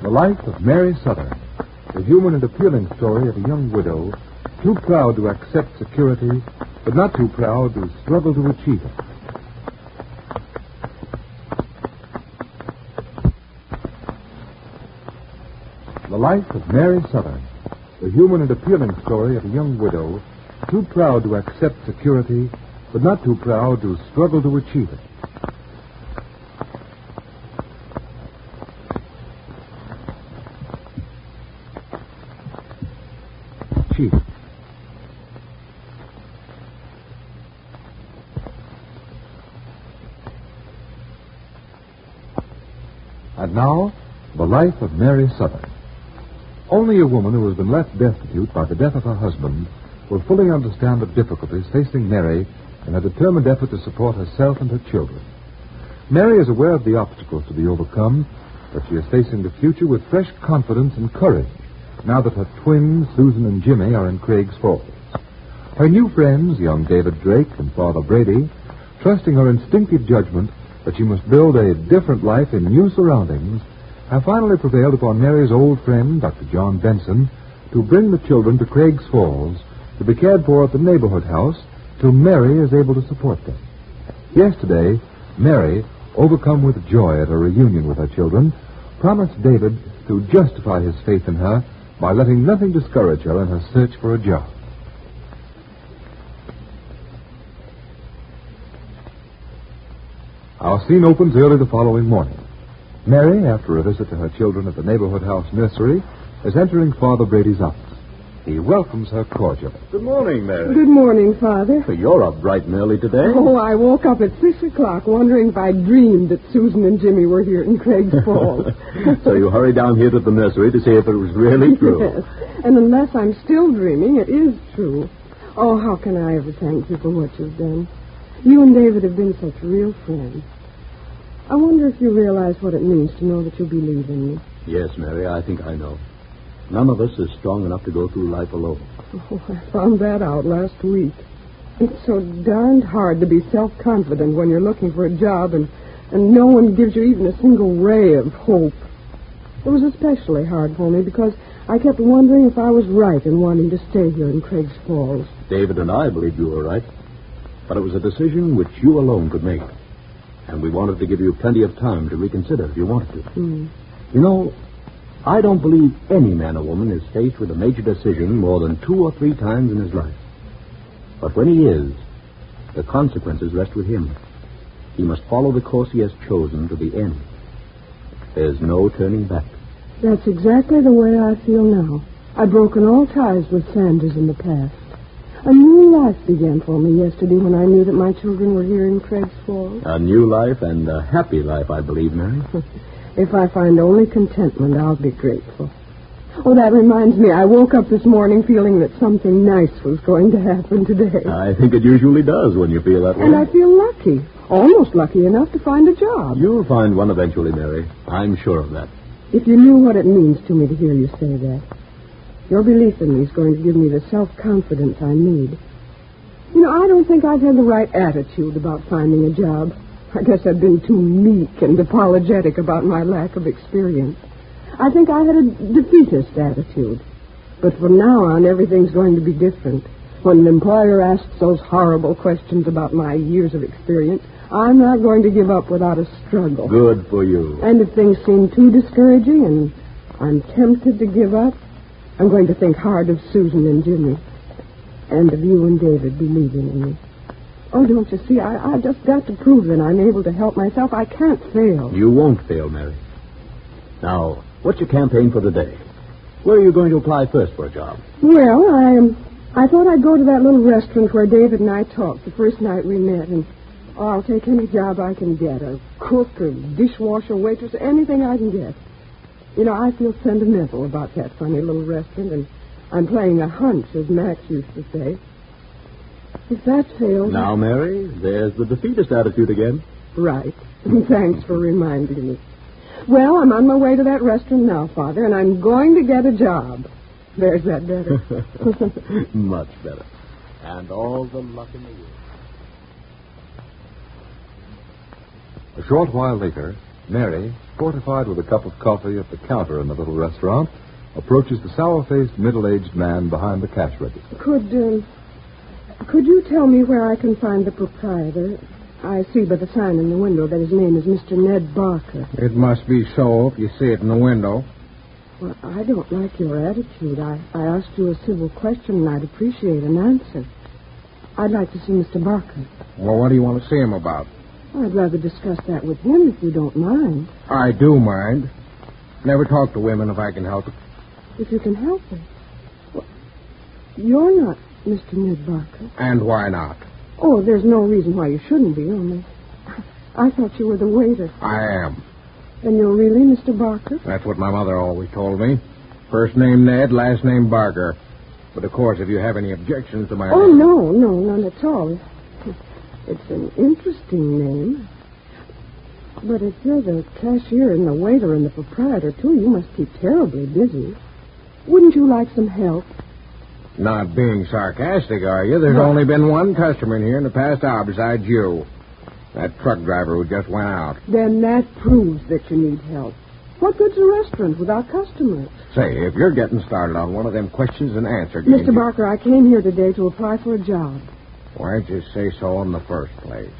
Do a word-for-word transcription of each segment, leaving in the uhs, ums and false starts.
life of Mary Southern, the human and appealing story of a young widow too proud to accept security, but not too proud to struggle to achieve it. The life of Mary Southern, the human and appealing story of a young widow too proud to accept security, but not too proud to struggle to achieve it. Chief. And now, the life of Mary Southern. Only a woman who has been left destitute by the death of her husband will fully understand the difficulties facing Mary in her determined effort to support herself and her children. Mary is aware of the obstacles to be overcome, but she is facing the future with fresh confidence and courage now that her twins, Susan and Jimmy, are in Craig's Falls. Her new friends, young David Drake and Father Brady, trusting her instinctive judgment that she must build a different life in new surroundings, have finally prevailed upon Mary's old friend, Doctor John Benson, to bring the children to Craig's Falls to be cared for at the neighborhood house till Mary is able to support them. Yesterday, Mary, overcome with joy at her reunion with her children, promised David to justify his faith in her by letting nothing discourage her in her search for a job. Our scene opens early the following morning. Mary, after a visit to her children at the neighborhood house nursery, is entering Father Brady's office. He welcomes her cordially. Good morning, Mary. Good morning, Father. So you're up bright and early today. Oh, I woke up at six o'clock wondering if I dreamed that Susan and Jimmy were here in Craig's Falls. So you hurried down here to the nursery to see if it was really true. Yes, and unless I'm still dreaming, it is true. Oh, how can I ever thank you for what you've done? You and David have been such real friends. I wonder if you realize what it means to know that you believe in me. Yes, Mary, I think I know. None of us is strong enough to go through life alone. Oh, I found that out last week. It's so darned hard to be self-confident when you're looking for a job and, and no one gives you even a single ray of hope. It was especially hard for me because I kept wondering if I was right in wanting to stay here in Craig's Falls. David and I believed you were right. But it was a decision which you alone could make. And we wanted to give you plenty of time to reconsider if you wanted to. Mm. You know, I don't believe any man or woman is faced with a major decision more than two or three times in his life. But when he is, the consequences rest with him. He must follow the course he has chosen to the end. There's no turning back. That's exactly the way I feel now. I've broken all ties with Sanders in the past. A new life began for me yesterday when I knew that my children were here in Craig's Falls. A new life and a happy life, I believe, Mary. If I find only contentment, I'll be grateful. Oh, that reminds me, I woke up this morning feeling that something nice was going to happen today. I think it usually does when you feel that way. And I feel lucky, almost lucky enough to find a job. You'll find one eventually, Mary. I'm sure of that. If you knew what it means to me to hear you say that. Your belief in me is going to give me the self-confidence I need. You know, I don't think I've had the right attitude about finding a job. I guess I've been too meek and apologetic about my lack of experience. I think I had a defeatist attitude. But from now on, everything's going to be different. When an employer asks those horrible questions about my years of experience, I'm not going to give up without a struggle. Good for you. And if things seem too discouraging and I'm tempted to give up, I'm going to think hard of Susan and Jimmy. And of you and David believing in me. Oh, don't you see, I, I've just got to prove that I'm able to help myself. I can't fail. You won't fail, Mary. Now, what's your campaign for today? Where are you going to apply first for a job? Well, I um, I thought I'd go to that little restaurant where David and I talked the first night we met, and oh, I'll take any job I can get, a cook, a dishwasher, waitress, anything I can get. You know, I feel sentimental about that funny little restaurant, and I'm playing a hunch, as Max used to say. If that fails... Now, Mary, there's the defeatist attitude again. Right. Thanks for reminding me. Well, I'm on my way to that restaurant now, Father, and I'm going to get a job. There's that better. Much better. And all the luck in the world. A short while later, Mary, fortified with a cup of coffee at the counter in the little restaurant, approaches the sour-faced, middle-aged man behind the cash register. Could, um, could you tell me where I can find the proprietor? I see by the sign in the window that his name is Mister Ned Barker. It must be so if you see it in the window. Well, I don't like your attitude. I, I asked you a civil question, and I'd appreciate an answer. I'd like to see Mister Barker. Well, what do you want to see him about? I'd rather discuss that with him if you don't mind. I do mind. Never talk to women if I can help it. If you can help it. Well, you're not Mister Ned Barker. And why not? Oh, there's no reason why you shouldn't be, only I thought you were the waiter. I am. Then you're really Mister Barker? That's what my mother always told me. First name Ned, last name Barker. But, of course, if you have any objections to my... Oh, no, no, none at all. It's an interesting name. But if you're the cashier and the waiter and the proprietor, too, you must keep terribly busy. Wouldn't you like some help? Not being sarcastic, are you? There's No. only been one customer in here in the past hour besides you. That truck driver who just went out. Then that proves that you need help. What good's a restaurant without customers? Say, if you're getting started on one of them questions and answer games... Mister Barker, I came here today to apply for a job. Why'd you say so in the first place?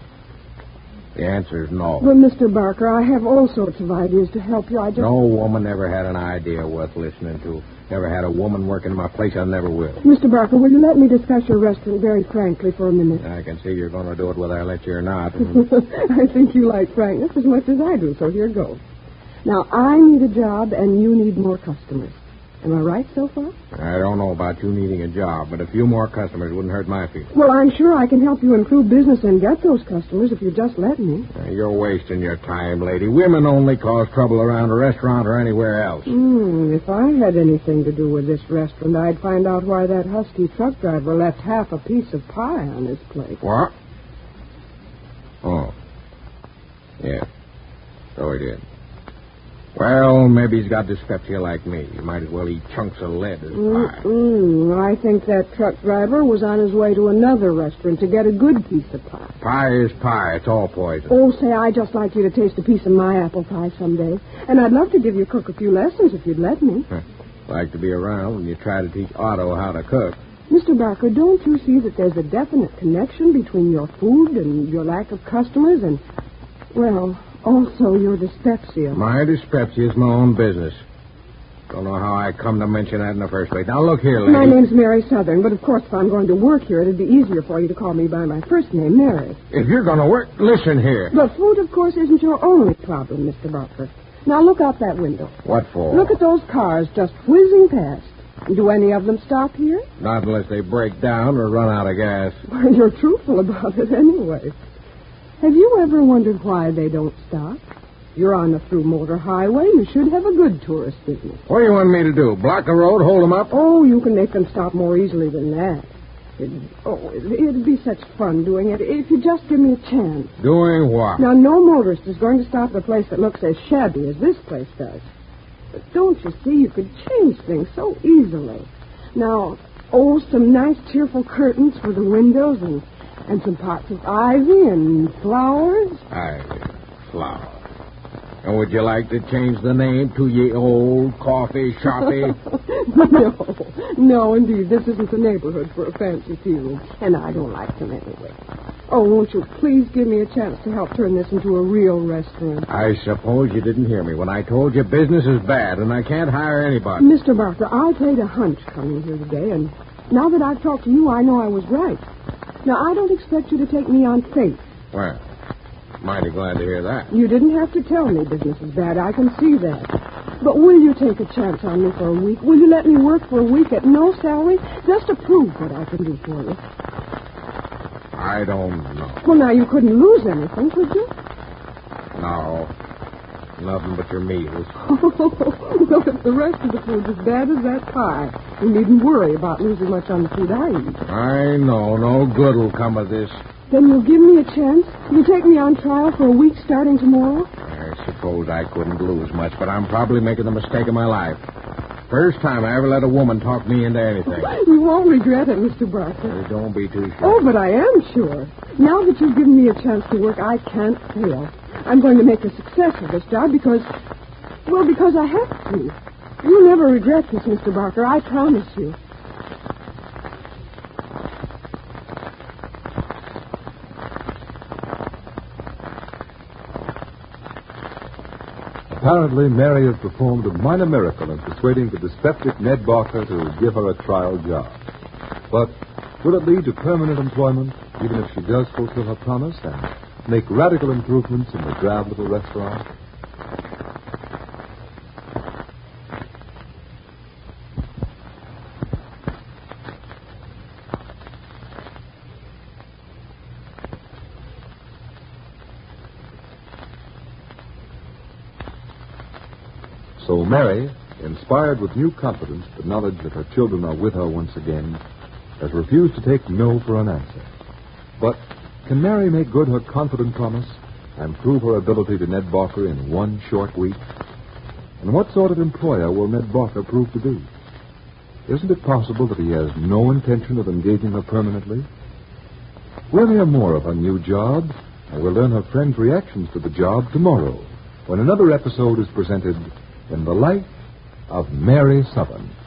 The answer's no. Well, Mister Barker, I have all sorts of ideas to help you. I just... No woman ever had an idea worth listening to. Never had a woman working in my place. I never will. Mister Barker, will you let me discuss your restaurant very frankly for a minute? I can see you're going to do it whether I let you or not. I think you like frankness as much as I do, so here goes. Now, I need a job, and you need more customers. Am I right so far? I don't know about you needing a job, but a few more customers wouldn't hurt my feelings. Well, I'm sure I can help you improve business and get those customers if you just let me. Uh, you're wasting your time, lady. Women only cause trouble around a restaurant or anywhere else. Hmm, if I had anything to do with this restaurant, I'd find out why that husky truck driver left half a piece of pie on his plate. What? Oh. Yeah. So he did. Well, maybe he's got dyspepsia like me. You might as well eat chunks of lead as pie. Mm-mm. I think that truck driver was on his way to another restaurant to get a good piece of pie. Pie is pie. It's all poison. Oh, say, I'd just like you to taste a piece of my apple pie someday. And I'd love to give your cook a few lessons if you'd let me. Like to be around when you try to teach Otto how to cook. Mister Barker, don't you see that there's a definite connection between your food and your lack of customers and, well, also your dyspepsia? My dyspepsia is my own business. Don't know how I come to mention that in the first place. Now, look here, lady. My name's Mary Southern, but of course if I'm going to work here, it'd be easier for you to call me by my first name, Mary. If you're going to work, listen here. But food, of course, isn't your only problem, Mister Barker. Now look out that window. What for? Look at those cars just whizzing past. Do any of them stop here? Not unless they break down or run out of gas. Well, you're truthful about it anyway. Have you ever wondered why they don't stop? You're on a through motor highway. You should have a good tourist business. What do you want me to do? Block the road, hold them up? Oh, you can make them stop more easily than that. It, oh, it, it'd be such fun doing it if you just give me a chance. Doing what? Now, no motorist is going to stop at a place that looks as shabby as this place does. But don't you see, you could change things so easily. Now, oh, some nice cheerful curtains for the windows and, and some pots of ivy and flowers. Ivy, flowers. And would you like to change the name to ye old coffee shoppy? No, no, indeed. This isn't the neighborhood for a fancy tea room, and I don't like them anyway. Oh, won't you please give me a chance to help turn this into a real restaurant? I suppose you didn't hear me when I told you business is bad and I can't hire anybody. Mister Barker, I played a hunch coming here today, and now that I've talked to you, I know I was right. Now, I don't expect you to take me on faith. Well, mighty glad to hear that. You didn't have to tell me business is bad. I can see that. But will you take a chance on me for a week? Will you let me work for a week at no salary just to prove what I can do for you? I don't know. Well, now, you couldn't lose anything, could you? No. Nothing but your meals. Well, if the rest of the food's as bad as that pie, you needn't worry about losing much on the food I eat. I know. No good will come of this. Then you'll give me a chance? You'll take me on trial for a week starting tomorrow? I suppose I couldn't lose much, but I'm probably making the mistake of my life. First time I ever let a woman talk me into anything. You won't regret it, Mister Barker. Don't be too sure. Oh, but I am sure. Now that you've given me a chance to work, I can't fail. I'm going to make a success of this job because, well, because I have to. You'll never regret this, Mister Barker. I promise you. Apparently, Mary has performed a minor miracle in persuading the dyspeptic Ned Barker to give her a trial job. But will it lead to permanent employment, even if she does fulfill her promise and make radical improvements in the drab little restaurant? So Mary, inspired with new confidence, the knowledge that her children are with her once again, has refused to take no for an answer. But can Mary make good her confident promise and prove her ability to Ned Barker in one short week? And what sort of employer will Ned Barker prove to be? Isn't it possible that he has no intention of engaging her permanently? We'll hear more of her new job, and we'll learn her friends' reactions to the job tomorrow, when another episode is presented in the life of Mary Southern.